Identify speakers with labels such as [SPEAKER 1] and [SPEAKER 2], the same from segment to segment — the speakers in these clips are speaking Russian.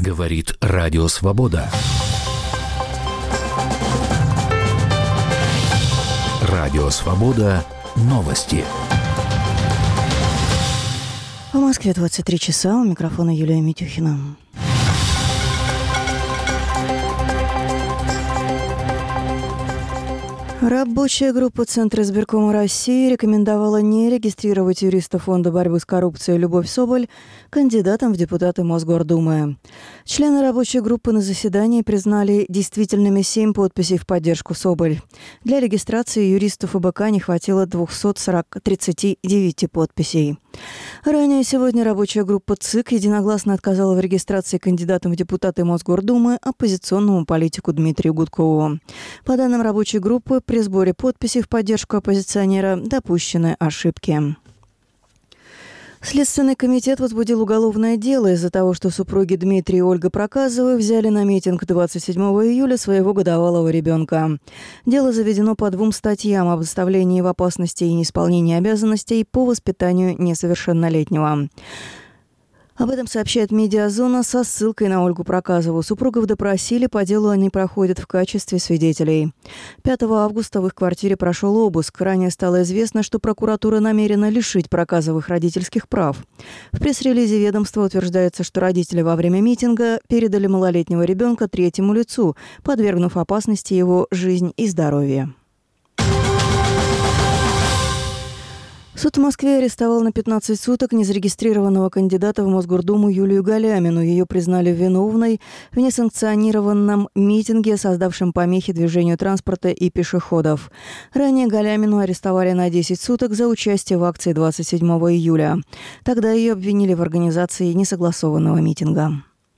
[SPEAKER 1] Говорит Радио Свобода. Радио Свобода. Новости.
[SPEAKER 2] В Москве 23 часа. У микрофона Юлия Митюхина. Рабочая группа Центра избиркома России рекомендовала не регистрировать юриста Фонда борьбы с коррупцией Любовь Соболь кандидатом в депутаты Мосгордумы. Члены рабочей группы на заседании признали действительными 7 подписей в поддержку Соболь. Для регистрации юристов ФБК не хватило 239 подписей. Ранее сегодня рабочая группа ЦИК единогласно отказала в регистрации кандидатом в депутаты Мосгордумы оппозиционному политику Дмитрию Гудкову. По данным рабочей группы, при сборе подписей в поддержку оппозиционера допущены ошибки. Следственный комитет возбудил уголовное дело из-за того, что супруги Дмитрий и Ольга Проказовы взяли на митинг 27 июля своего годовалого ребенка. Дело заведено по 2 статьям об оставлении в опасности и неисполнении обязанностей по воспитанию несовершеннолетнего. Об этом сообщает «Медиазона» со ссылкой на Ольгу Проказову. Супругов допросили, по делу они проходят в качестве свидетелей. 5 августа в их квартире прошел обыск. Ранее стало известно, что прокуратура намерена лишить Проказовых родительских прав. В пресс-релизе ведомства утверждается, что родители во время митинга передали малолетнего ребенка третьему лицу, подвергнув опасности его жизнь и здоровье. Суд в Москве арестовал на 15 суток незарегистрированного кандидата в Мосгордуму Юлию Галямину. Ее признали виновной в несанкционированном митинге, создавшем помехи движению транспорта и пешеходов. Ранее Галямину арестовали на 10 суток за участие в акции 27 июля. Тогда ее обвинили в организации несогласованного митинга.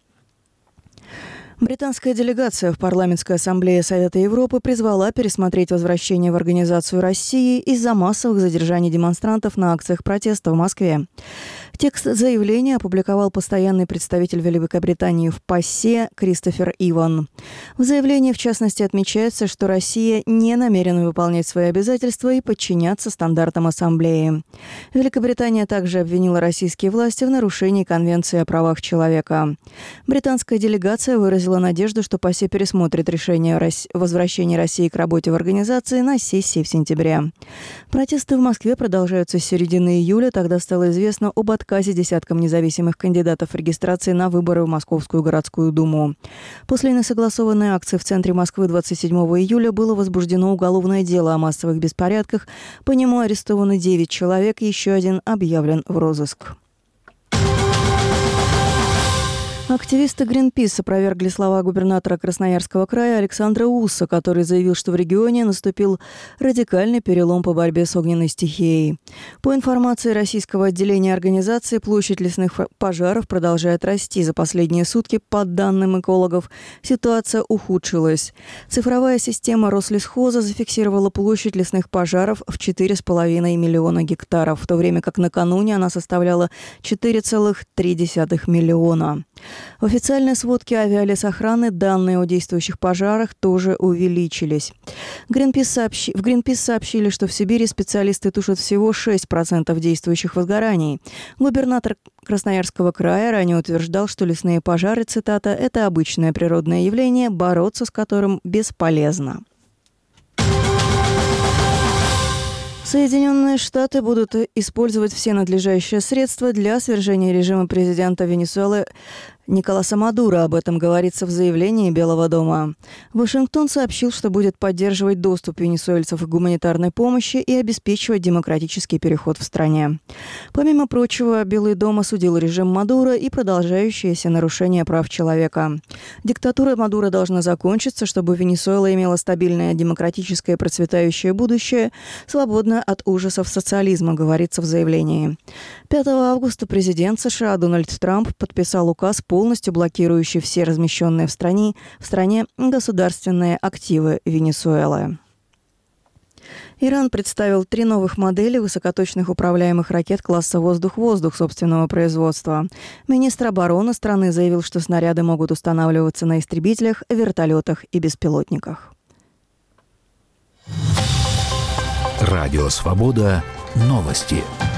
[SPEAKER 2] Британская делегация в Парламентской ассамблее Совета Европы призвала пересмотреть возвращение в Организацию России из-за массовых задержаний демонстрантов на акциях протеста в Москве. Текст заявления опубликовал постоянный представитель Великобритании в ПАСЕ Кристофер Иван. В заявлении, в частности, отмечается, что Россия не намерена выполнять свои обязательства и подчиняться стандартам Ассамблеи. Великобритания также обвинила российские власти в нарушении Конвенции о правах человека. Британская делегация выразила надежду, что ПАСЕ пересмотрит решение о возвращении России к работе в организации на сессии в сентябре. Протесты в Москве продолжаются с середины июля. Тогда стало известно об отказе десяткам независимых кандидатов в регистрации на выборы в Московскую городскую думу. После несогласованной акции в центре Москвы 27 июля было возбуждено уголовное дело о массовых беспорядках. По нему арестованы 9 человек, еще один объявлен в розыск. Активисты Greenpeace опровергли слова губернатора Красноярского края Александра Усса, который заявил, что в регионе наступил радикальный перелом по борьбе с огненной стихией. По информации российского отделения организации, площадь лесных пожаров продолжает расти. За последние сутки, по данным экологов, ситуация ухудшилась. Цифровая система Рослесхоза зафиксировала площадь лесных пожаров в 4,5 миллиона гектаров, в то время как накануне она составляла 4,3 миллиона. В официальной сводке авиалесохраны данные о действующих пожарах тоже увеличились. В Greenpeace сообщили, что в Сибири специалисты тушат всего 6% действующих возгораний. Губернатор Красноярского края ранее утверждал, что лесные пожары, цитата, «это обычное природное явление, бороться с которым бесполезно». Соединенные Штаты будут использовать все надлежащие средства для свержения режима президента Венесуэлы Николаса Мадуро. Об этом говорится в заявлении Белого дома. Вашингтон сообщил, что будет поддерживать доступ венесуэльцев к гуманитарной помощи и обеспечивать демократический переход в стране. Помимо прочего, Белый дом осудил режим Мадуро и продолжающиеся нарушения прав человека. Диктатура Мадуро должна закончиться, чтобы Венесуэла имела стабильное демократическое процветающее будущее, свободное от ужасов социализма, говорится в заявлении. 5 августа президент США Дональд Трамп подписал указ, полностью блокирующий все размещенные в стране государственные активы Венесуэлы. Иран представил 3 новых модели высокоточных управляемых ракет класса «Воздух-воздух» собственного производства. Министр обороны страны заявил, что снаряды могут устанавливаться на истребителях, вертолетах и беспилотниках.
[SPEAKER 1] Радио «Свобода». Новости.